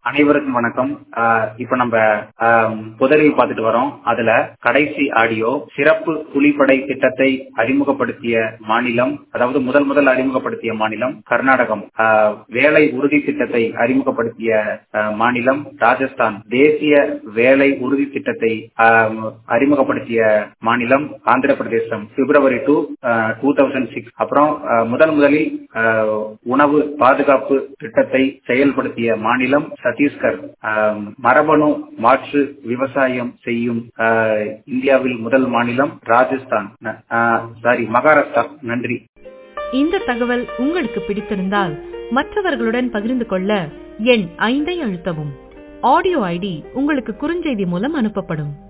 அனைவருக்கும் வணக்கம். இப்ப நம்ம புதறிவு பார்த்துட்டு வரோம். அதுல கடைசி ஆடியோ சிறப்பு புலிப்படை திட்டத்தை அறிமுகப்படுத்திய மாநிலம், அதாவது முதல் அறிமுகப்படுத்திய மாநிலம் கர்நாடகம். வேலை உறுதி திட்டத்தை அறிமுகப்படுத்திய மாநிலம் ராஜஸ்தான். தேசிய வேலை உறுதி திட்டத்தை அறிமுகப்படுத்திய மாநிலம் ஆந்திர பிரதேசம் February 2, 2006. அப்புறம் முதலில் உணவு பாதுகாப்பு திட்டத்தை செயல்படுத்திய மாநிலம் சத்தீஸ்கர். மரபணு மாற்று விவசாயம் செய்யும் இந்தியாவில் முதல் மாநிலம் ராஜஸ்தான், மகாராஷ்டிரா. நன்றி. இந்த தகவல் உங்களுக்கு பிடித்திருந்தால் மற்றவர்களுடன் பகிர்ந்து கொள்ள எண் 5 அழுத்தவும். ஆடியோ ஐடி உங்களுக்கு குறுஞ்செய்தி மூலம் அனுப்பப்படும்.